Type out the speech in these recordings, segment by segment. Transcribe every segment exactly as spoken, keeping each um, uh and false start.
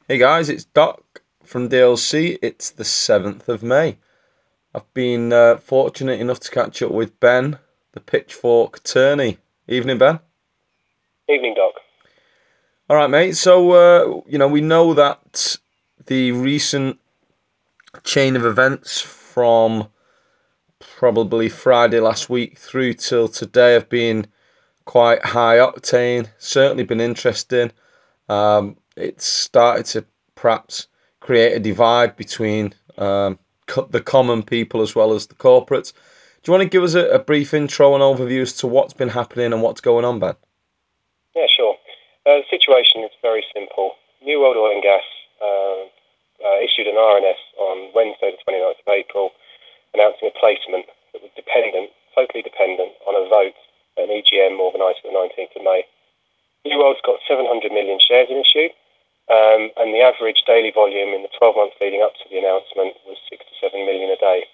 Hey guys, it's Doc from D L C. It's the seventh of May. I've been uh, fortunate enough to catch up with Ben, the Pitchfork attorney. Evening, Ben. Evening, Doc. All right, mate. So, uh, you know, we know that the recent chain of events from probably Friday last week through till today have been quite high octane, certainly been interesting. Um, it's started to perhaps create a divide between um, co- the common people as well as the corporates. Do you want to give us a, a brief intro and overview as to what's been happening and what's going on, Ben? Yeah, sure. Uh, the situation is very simple. New World Oil and Gas uh, uh, issued an R N S on Wednesday, the twenty-ninth of April, announcing a placement that was dependent, totally dependent, on a vote at an E G M organised for the nineteenth of May. New World's got seven hundred million shares in issue, um, and the average daily volume in the twelve months leading up to the announcement was six to seven million a day.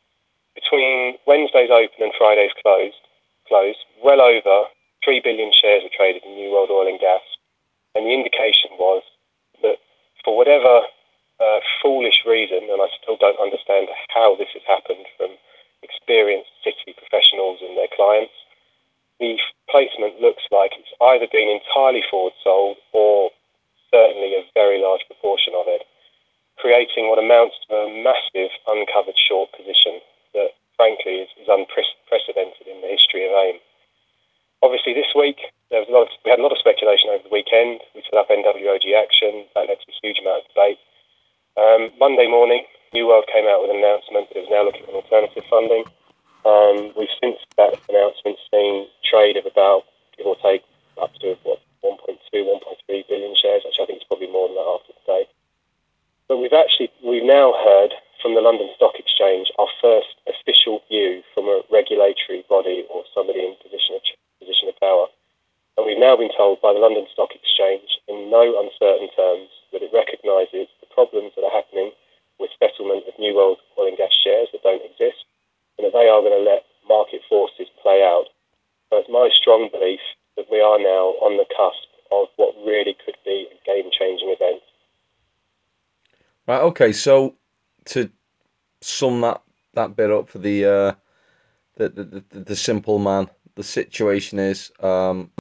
Between Wednesday's open and Friday's close, close, well over three billion shares were traded in New World Oil and Gas, and the indication was that for whatever uh, foolish reason, and I still don't understand how this has happened from experienced city professionals and their clients, the placement looks like it's either been entirely forward sold or certainly a very large proportion of it, creating what amounts to a massive uncovered short position that, frankly, is, is unprecedented in the history of AIM. Obviously, this week there was a lot of, we had a lot of speculation over the weekend. We set up N W O G action. That led to a huge amount of debate. Um, Monday morning, New World came out with an announcement that it was now looking for alternative funding. Um, we've since that announcement seen trade of about, give or take, up to what one point two, one point three billion shares. Actually, I think it's probably more than that after today. But we've actually we've now heard from the London Stock Exchange our first official view from a regulatory body or somebody in position of position of power. And we've now been told by the London Stock Exchange in no uncertain terms that it recognises the problems that are happening with settlement of New World Oil and Gas shares that don't exist, and that they are going to let market forces play out. So it's my strong belief that we are now on the cusp of what really could be a game-changing event. Right. Okay. So to sum that that bit up for the uh, the, the the the simple man, the situation is um,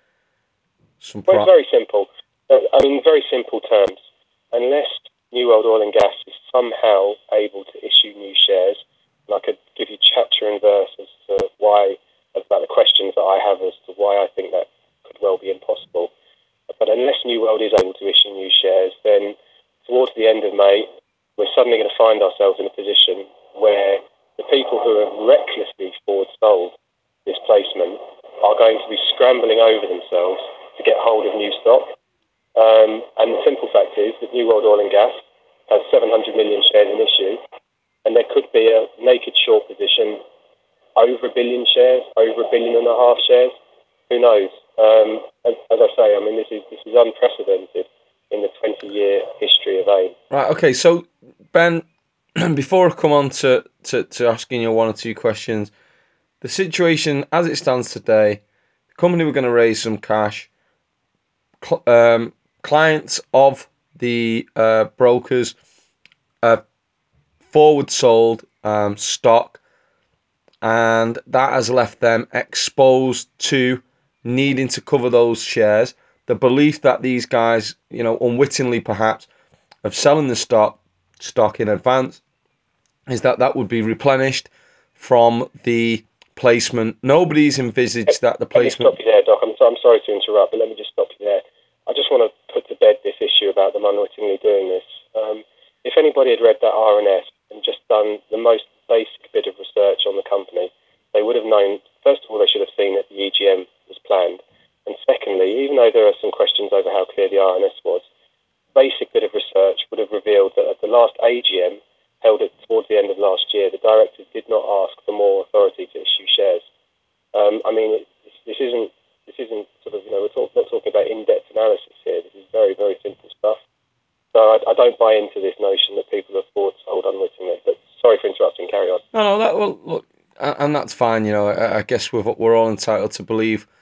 some Well, it's pro- very simple. Uh, I mean, very simple terms. Unless New World Oil and Gas is somehow able to issue new shares, and I could give you chapter and verse as to why, about the questions that I have as to why I think that could well be impossible. But unless New World is able to issue new shares, then towards the end of May, we're suddenly going to find ourselves in a position where the people who have recklessly forward sold this placement are going to be scrambling over themselves to get hold of new stock. Um, and the simple fact is that New World Oil and Gas has seven hundred million shares in issue, and there could be a naked short position over a billion shares, over a billion and a half shares. Who knows? Um, as, as I say, I mean, this is this is unprecedented in the twenty-year history of AIM. right. Okay. So Ben, before I come on to, to, to asking you one or two questions, the situation as it stands today, the company were going to raise some cash. Cl- um, clients of the uh, brokers uh, forward sold um, stock, and that has left them exposed to needing to cover those shares. The belief that these guys, you know, unwittingly perhaps, of selling the stock stock in advance is that that would be replenished from the placement. Nobody's envisaged that the Let me stop placement. you there, Doc. I'm, I'm sorry to interrupt, but let me just stop you there. I just want to put to bed this issue about them unwittingly doing this. Um, if anybody had read that R N S and just done the most basic bit of research on the company, they would have known, first of all, they should have seen that the E G M was planned. And secondly, even though there are some questions over how clear the R N S was, basic bit of research would have revealed that at the last A G M, held at towards the end of last year, the directors did not ask for more authority to issue shares. Um, I mean, it, this isn't this isn't sort of you know we're talk, not talking about in-depth analysis here. This is very very simple stuff. So I, I don't buy into this notion that people are forward sold unwittingly. But sorry for interrupting. Carry on. No, no, that well, look, and that's fine. You know, I, I guess we're we're all entitled to believe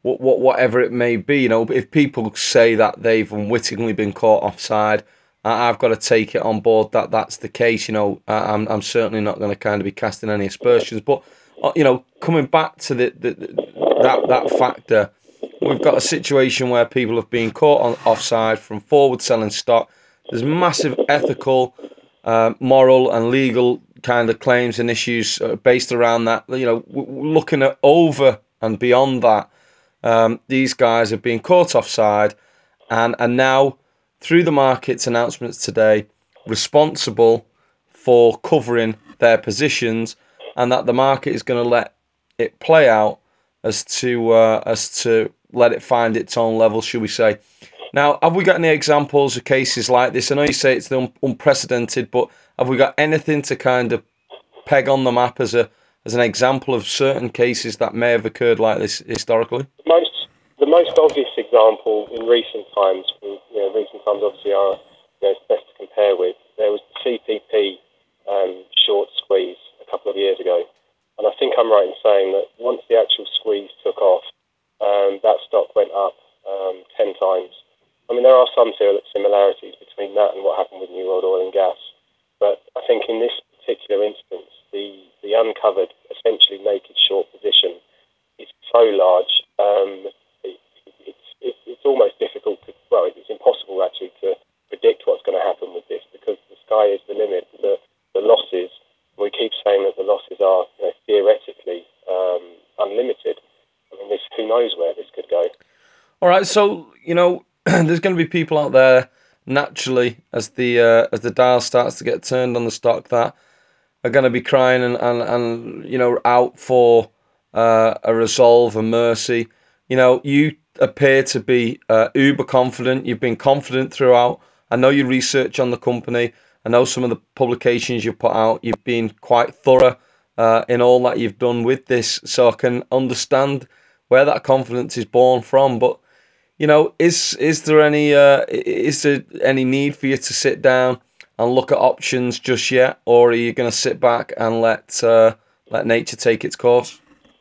what, what whatever it may be. You know, if people say that they've unwittingly been caught offside, I, I've got to take it on board that that's the case. You know, I, I'm I'm certainly not going to kind of be casting any aspersions, but uh, you know, coming back to the, the, the that that factor, we've got a situation where people have been caught on offside from forward selling stock. There's massive ethical, uh, moral, and legal kind of claims and issues uh, based around that. You know, looking at over and beyond that, um, these guys have been caught offside and are now, through the market's announcements today, responsible for covering their positions, and that the market is going to let it play out as to uh, as to let it find its own level, should we say? Now, have we got any examples of cases like this? I know you say it's un- unprecedented, but have we got anything to kind of peg on the map as a as an example of certain cases that may have occurred like this historically? Most the most obvious example in recent times, you know, recent times obviously are, you know, it's best to compare with. There was the C P P um, short squeeze a couple of years ago, and I think I'm right in saying that once the actual squeeze took off, um, that stock went up um, ten times. I mean, there are some similarities between that and what happened with New World Oil and Gas, but I think in this particular instance, the the uncovered, essentially naked short position is so large. Um, it, it's, it's it's almost difficult to, well, it's impossible actually to predict what's going to happen with this, because the sky is the limit. The the losses, we keep saying that the losses are, you know, theoretically um, unlimited. I mean, this, who knows where this could go. All right, so you know, there's going to be people out there naturally as the uh, as the dial starts to get turned on the stock that are going to be crying and and, and you know out for uh, a resolve, a mercy. You know, you appear to be uh, uber confident. You've been confident throughout. I know your research on the company. I know some of the publications you've put out. You've been quite thorough uh, in all that you've done with this, so I can understand where that confidence is born from. But you know, is is there any uh, is there any need for you to sit down and look at options just yet, or are you going to sit back and let uh, let nature take its course?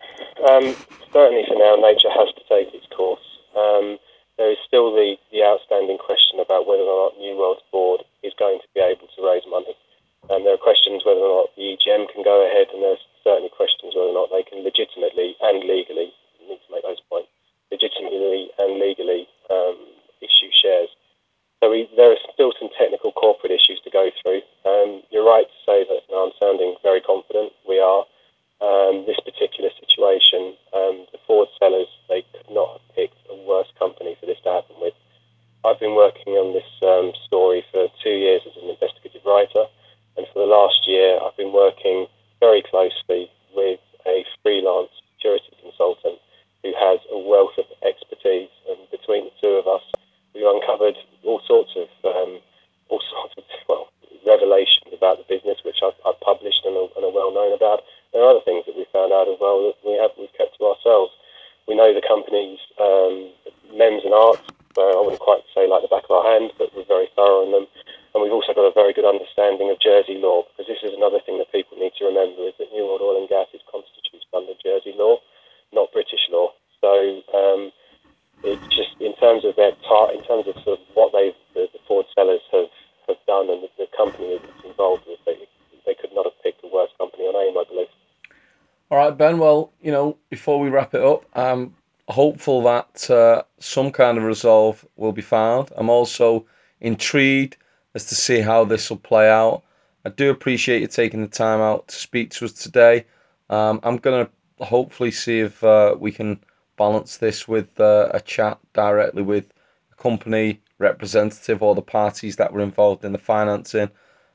Um, Certainly for now, nature has to take its course. Um, there is still the, the outstanding question about whether or not New World's board is going to be able to raise money. And there are questions whether or not the E G M can go ahead, and there's certainly questions whether or not they can legitimately and legally, you need to make those points, legitimately and legally um, issue shares. So we, there are still some technical corporate issues to go through. Um, you're right to say that, you know, I'm sounding very confident. We are. Um, this particular situation, um, the forward sellers, they could not have picked a worse company for this to happen with. I've been working on this um, story for two years as an investigative writer, and for the last year I've been working very closely with a freelance security consultant who has a wealth of expertise, and between the two of us we've uncovered all sorts of um, all sorts of well revelations about the business, which I've, I've published and are, and are well known about. There are other things that we found out as well that we have we've kept to ourselves. We know the company's um, mems and arts. So I wouldn't quite say like the back of our hand, but we're very thorough in them. And we've also got a very good understanding of Jersey law, because this is another thing that people need to remember, is that New World Oil and Gas is constituted under Jersey law, not British law. So um, it's just in terms of their tar- in terms of, sort of what they the, the forward sellers have, have done, and the, the company it's involved with, they, they could not have picked a worse company on AIM, I believe. All right, Ben. Well, you know, before we wrap it up, I'm hopeful that uh, some kind of resolve will be found. I'm also intrigued as to see how this will play out. I do appreciate you taking the time out to speak to us today. Um, I'm going to hopefully see if uh, we can balance this with uh, a chat directly with a company representative or the parties that were involved in the financing.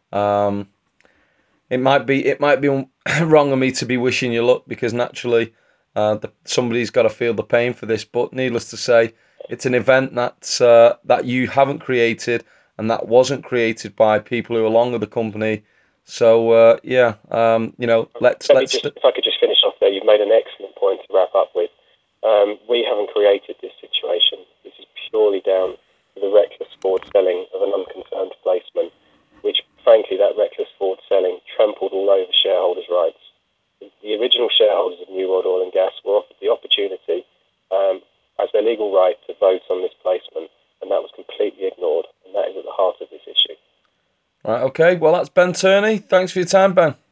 Um, it might be it might be wrong of me to be wishing you luck, because naturally uh, the, somebody's got to feel the pain for this. But needless to say, it's an event that uh, that you haven't created, and that wasn't created by people who are along with the company. So uh, yeah, um, you know, let's Let me let's. just, if I could just finish off there, you've made an excellent point to wrap up with. Um, we haven't created this situation. This is purely down to the reckless forward selling of an unconfirmed placement, which, frankly, that reckless forward selling trampled all over shareholders' rights. The original shareholders of New World Oil and Gas were offered the opportunity, um, heart of this issue. Right, okay. Well, that's Ben Turney. Thanks for your time, Ben.